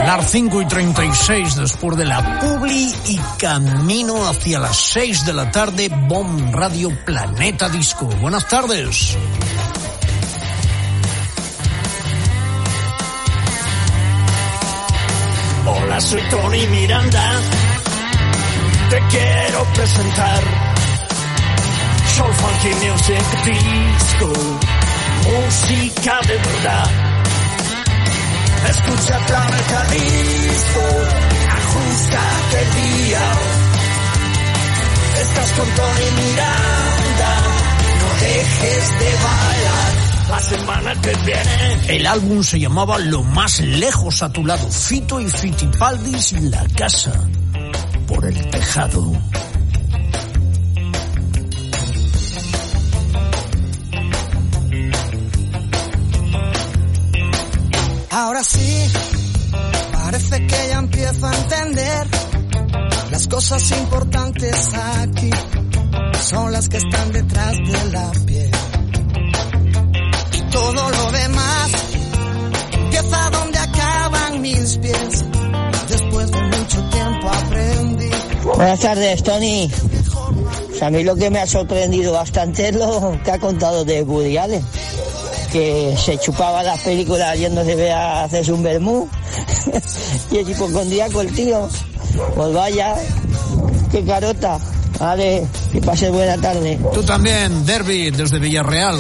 Las cinco y treinta y seis después de la publi y camino hacia las seis de la tarde, B O M Radio Planeta Disco. Buenas tardes. Hola, soy Tony Miranda, te quiero presentar Soul Funky Music Disco, música de verdad. Escucha Planeta Disco, ajustate el día. Estás con Tony Miranda, no dejes de bailar. La semana que viene. El álbum se llamaba Lo más lejos a tu lado. Fito y Fitipaldis, La casa por el tejado. Ahora sí, parece que ya empiezo a entender. Las cosas importantes aquí son las que están detrás de la piel. Todo lo demás empieza donde acaban mis pies. Después de mucho tiempo aprendí. Buenas tardes, Tony. Pues a mí lo que me ha sorprendido bastante es lo que ha contado de Woody Allen, que se chupaba las películas yéndose a hacerse un vermú y el hipocondríaco el tío. Pues vaya, qué carota. Vale, que pase buena tarde. Tú también, Derby, desde Villarreal.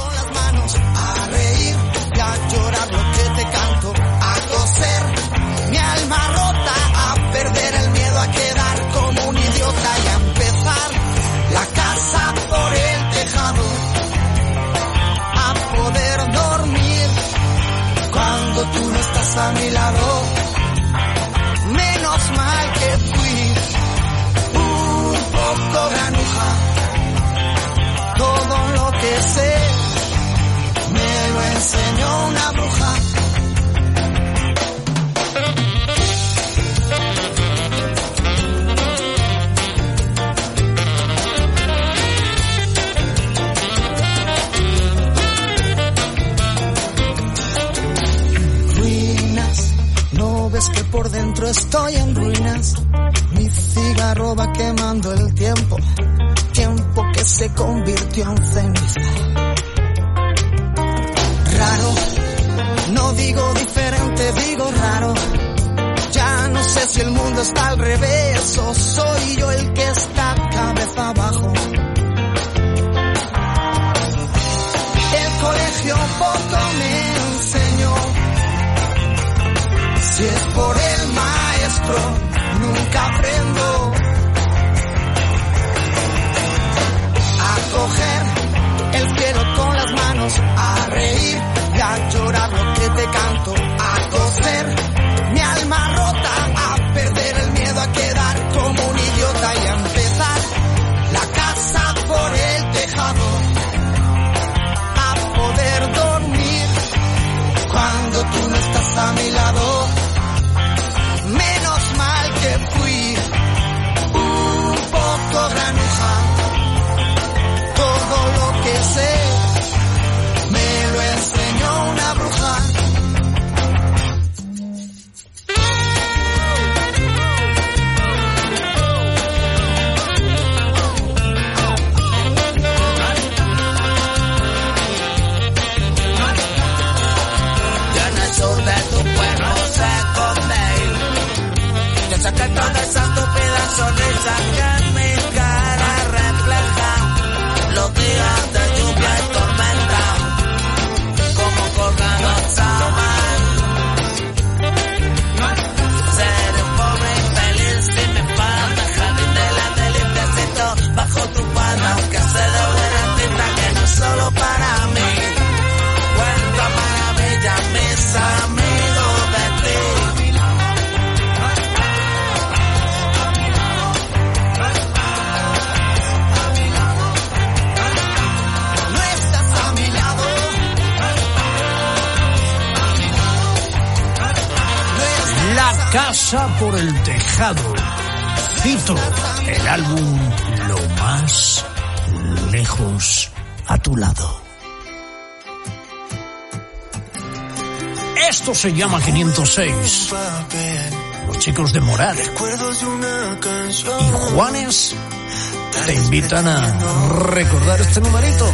Llorar lo que te canto, a coser mi alma rota, a perder el miedo a quedar como un idiota y a empezar la casa por el tejado, a poder dormir cuando tú no estás a mi lado. Menos mal que fui un poco granuja, todo lo que sé me lo enseñó una bruja. Ruinas, no ves que por dentro estoy en ruinas. Mi cigarro va quemando el tiempo, tiempo que se convirtió en ceniza. Raro, no digo diferente, digo raro. Ya no sé si el mundo está al revés o soy yo el que está cabeza abajo. El colegio poco me enseñó. Si es por el maestro, nunca aprendo a coger el cielo con las manos, a reír y a llorar lo que te canto, a coser mi alma rota, a perder el miedo a quedar como un idiota y a empezar la casa por el tejado, a poder dormir cuando tú no estás a mi lado. Menos mal que fui un poco granuja, todo lo que sé me lo enseñó una bruja. Ya en el sur de tu pueblo se come. Yo sé que toda esa estúpida sonrisa que en mi cara refleja los días de lluvia y tormenta, como colgando al sábado. Seré un pobre infeliz si me falta el jardín de la delicioso bajo tu palma, aunque se doble la tinta que no es solo para mí. Cuenta maravilla mis amigos de ti. La casa por el tejado. Fito, el álbum Lo más lejos a tu lado. Esto se llama quinientos seis. Los chicos de Moral y Juanes te invitan a recordar este numerito.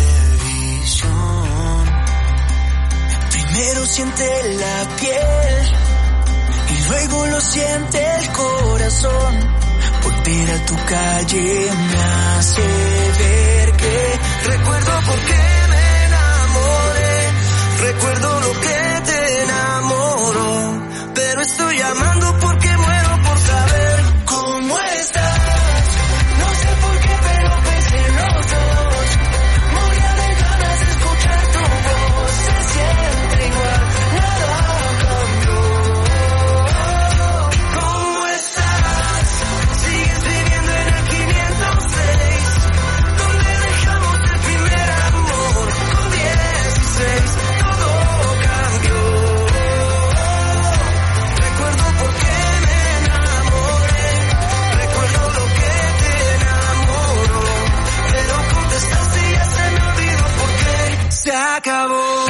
Primero siente la piel y luego lo siente el corazón. Volver a tu calle me hace ver que recuerdo por qué me enamoré, recuerdo lo que te enamoró, pero estoy llamando porque muero por saber cómo estás. No sé por qué, pero pensé en los dos. Moría de ganas de escuchar tu voz. Se siente igual, nada cambió. ¿Cómo estás? Sigues viviendo en el quinientos seis, donde dejamos el primer amor. Con dieciséis todo cambió. Recuerdo por qué me enamoré, recuerdo lo que te enamoró, pero contestaste y ya se me olvidó por qué se acabó.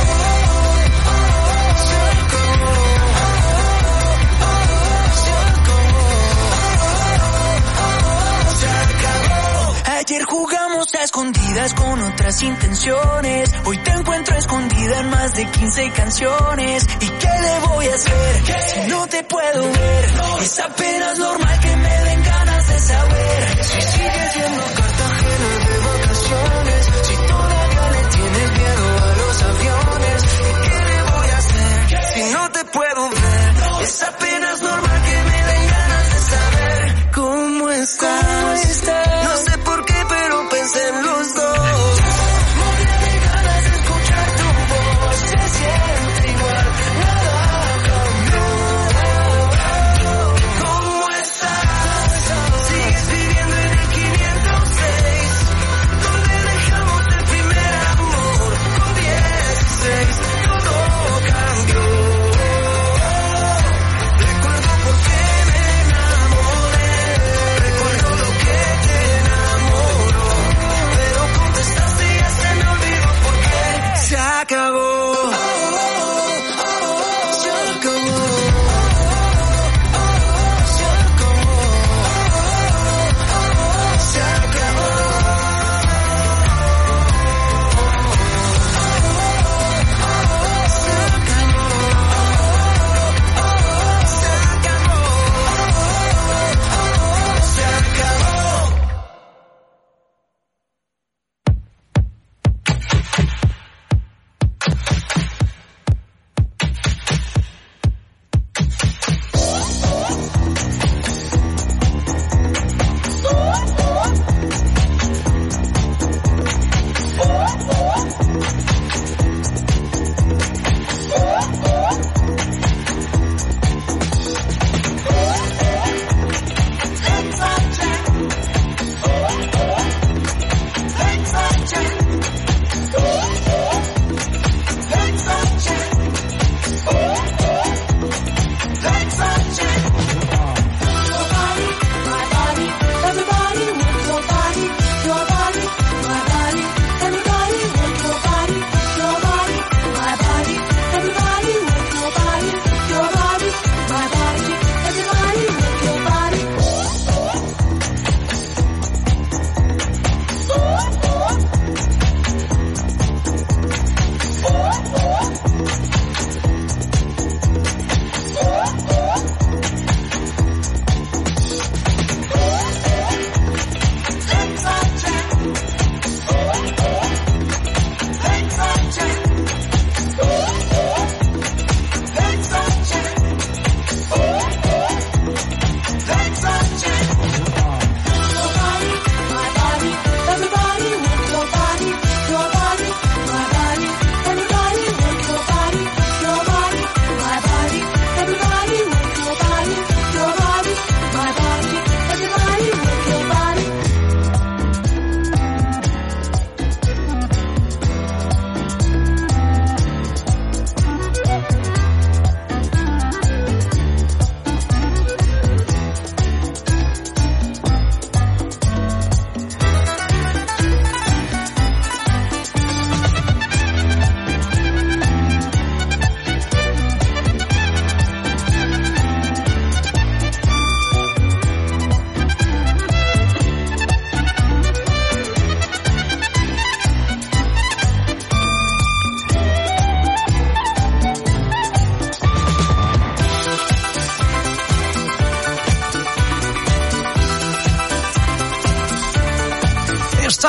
Ayer jugamos a escondidas con otras intenciones. Hoy te encuentro escondida en más de quince canciones. ¿Y qué le voy a hacer si no te puedo ver? Es apenas normal que me den ganas de saber si sigues siendo Cartagena de vacaciones, si todavía le tienes miedo a los aviones. ¿Y qué le voy a hacer si no te puedo ver? Es apenas normal que me den ganas de saber cómo estás. ¿Cómo estás? No sé por qué, pero pensé en los dos. Moría de ganas de escuchar tu voz. Se siente igual, nada cambió. ¿Cómo estás? Sigues viviendo en el quinientos seis.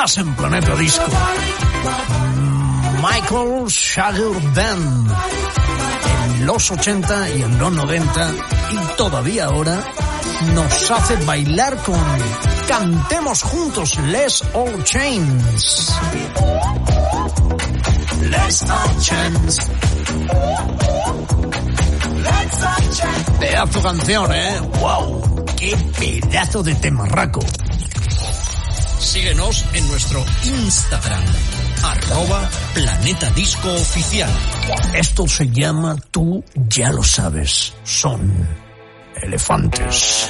más en Planeta Disco. Michael Schenker Band en los ochenta y en los noventa, y todavía ahora nos hace bailar con Cantemos Juntos, Let's All Chains. Let's All Chains. Pedazo canción, ¿eh? ¡Wow! ¡Qué pedazo de temarraco! Síguenos en nuestro Instagram, arroba Planeta Disco Oficial. Esto se llama Tú ya lo sabes. Son Elefantes.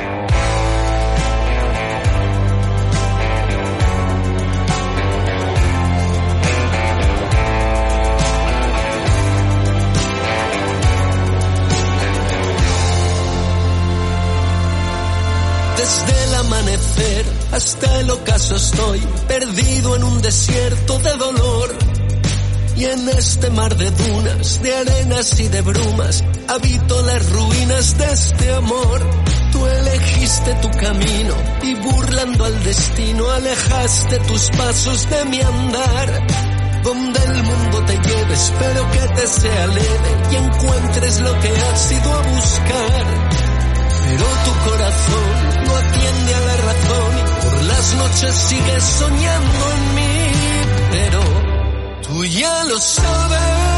Desde el amanecer hasta el ocaso estoy perdido en un desierto de dolor. Y en este mar de dunas, de arenas y de brumas, habito las ruinas de este amor. Tú elegiste tu camino y burlando al destino alejaste tus pasos de mi andar. Donde el mundo te lleve, espero que te sea leve y encuentres lo que has ido a buscar. Pero tu corazón no atiende a la razón y por las noches sigues soñando en mí. Pero tú ya lo sabes,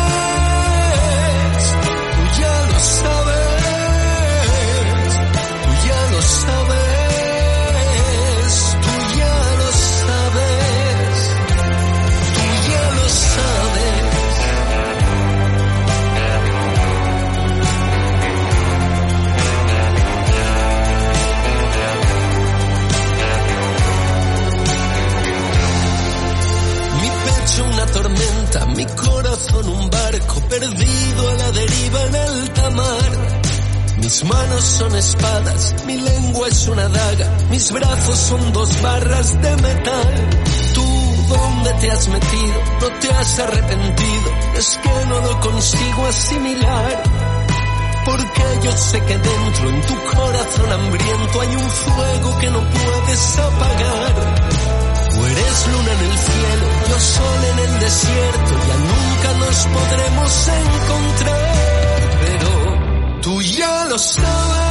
tú ya lo sabes, tú ya lo sabes, tú ya lo sabes, tú ya lo sabes. Una tormenta, mi corazón un barco perdido a la deriva en alta mar. Mis manos son espadas, mi lengua es una daga, mis brazos son dos barras de metal. Tú, ¿dónde te has metido? No te has arrepentido, es que no lo consigo asimilar. Porque yo sé que dentro en tu corazón hambriento hay un fuego que no puedes apagar. Tú eres luna en el cielo, yo sol en el desierto, ya nunca nos podremos encontrar. Pero tú ya lo sabes,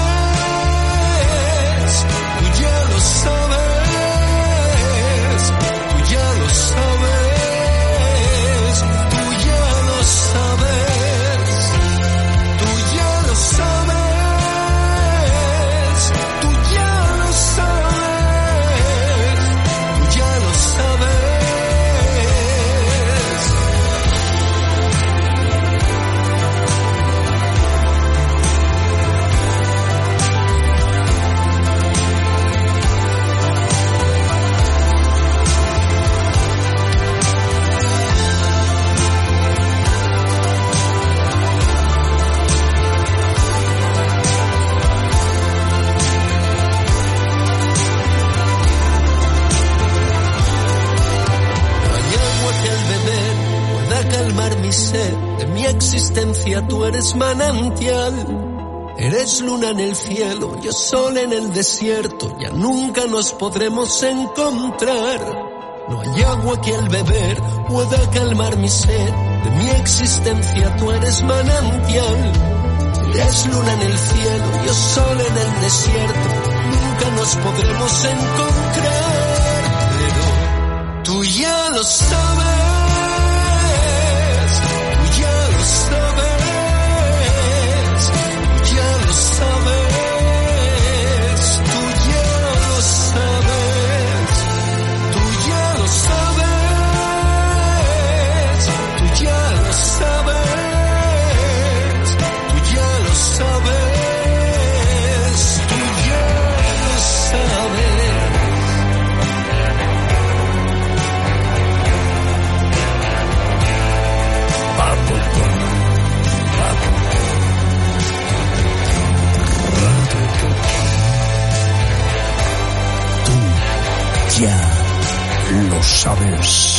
tú ya lo sabes, tú ya lo sabes, tú ya lo sabes, tú ya lo sabes, tú ya lo sabes. De mi existencia tú eres manantial. Eres luna en el cielo, yo sol en el desierto, ya nunca nos podremos encontrar. No hay agua que al beber pueda calmar mi sed. De mi existencia tú eres manantial. Eres luna en el cielo, yo sol en el desierto, nunca nos podremos encontrar. Pero tú ya lo sabes. Ya lo sabes.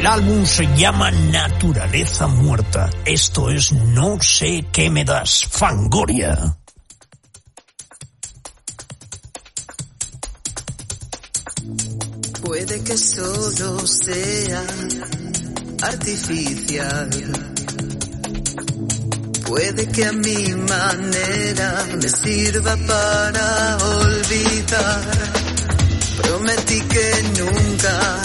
El álbum se llama Naturaleza Muerta. Esto es No sé qué me das, Fangoria. Puede que solo sea artificial. Puede que a mi manera me sirva para olvidar. Prometí que nunca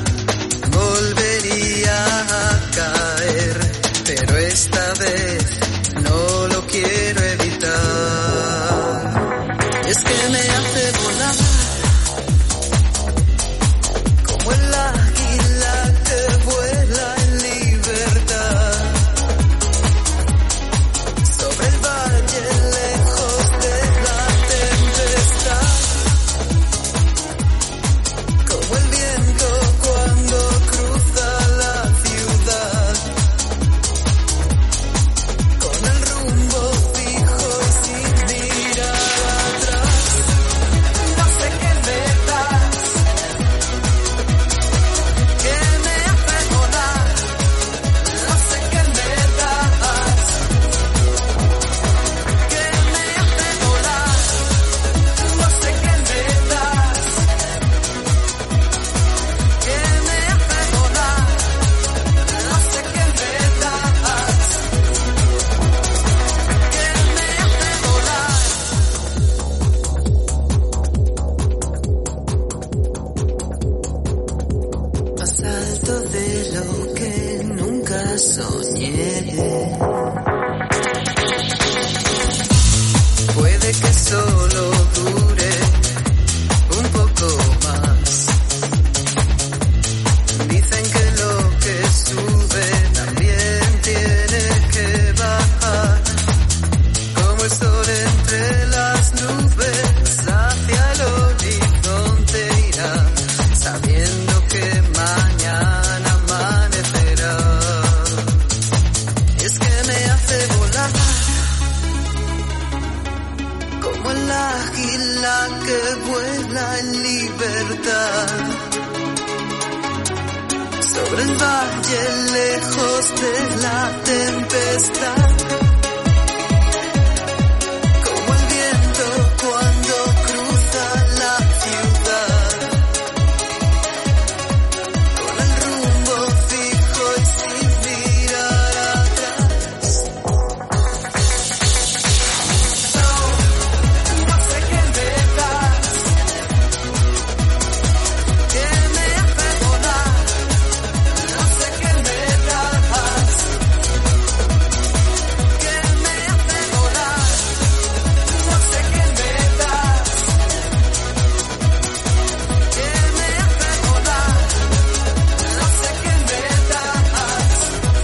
volvería a caer, pero esta vez no lo quiero evitar. Es que me hace volar como el águila que vuela en libertad sobre el valle lejos de la tempestad, como el viento cuando cruza la ciudad, con el rumbo fijo y sin mirar atrás. No sé qué me das, que me hace volar. No sé qué me das, que me hace volar. No sé qué me das, que me hace volar. No sé qué me das, que me hace volar. Más alto de lo que nunca soñé. Puede que solo dure un poco más. Dicen que lo que sube también tiene que bajar, como el sol entre las nubes hacia el horizonte irá, sabiendo que mañana amanecerá. Es que me hace volar como el águila que vuela en libertad sobre el valle lejos de la tempestad, como el viento cuando cruza la ciudad, con el rumbo fijo y sin mirar atrás. No, no sé qué me das, que me hace volar. No sé qué me das, que me hace volar. No sé qué me das, que me hace volar. No sé qué me das,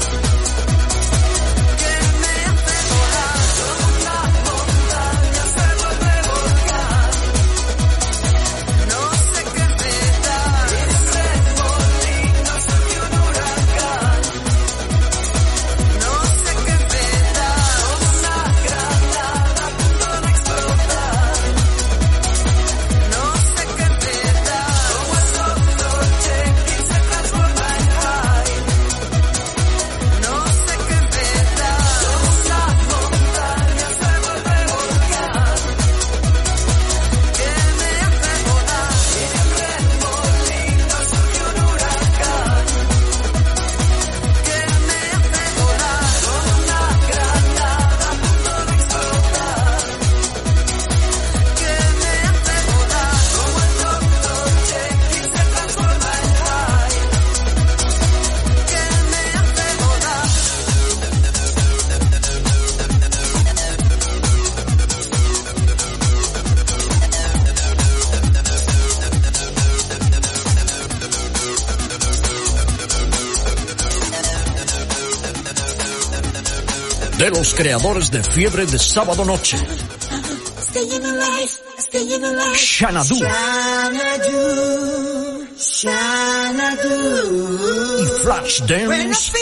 que me hace volar. Como una montaña se vuelve volcán. No sé qué me das, y de remolino surge un huracán. No sé qué me das, como una granada a punto de explotar. No sé qué me das, como el doctor Jekyll se transforma en Hyde. No sé qué me das, como una montaña se vuelve volcán. Que me hace volar, y de un remolino surge un huracán. Que me hace volar, como una granada a punto de explotar. Que me hace volar, como el doctor Jekyll se transforma en Hyde. Que me hace volar. De los creadores de Fiebre de Sábado Noche, Xanadu y Flashdance.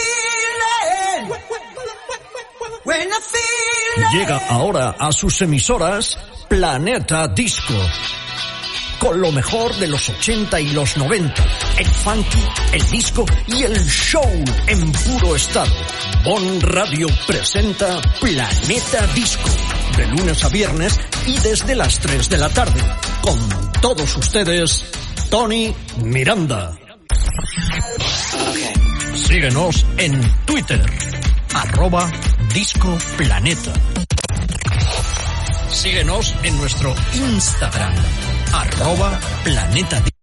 Llega ahora a sus emisoras Planeta Disco. con lo mejor de los ochenta y los noventa, el funky, el disco y el show en puro estado. Bon Radio presenta Planeta Disco, de lunes a viernes y desde las tres de la tarde. Con todos ustedes, Tony Miranda. Síguenos en Twitter, arroba Disco Planeta. Síguenos en nuestro Instagram, arroba Planeta Disco.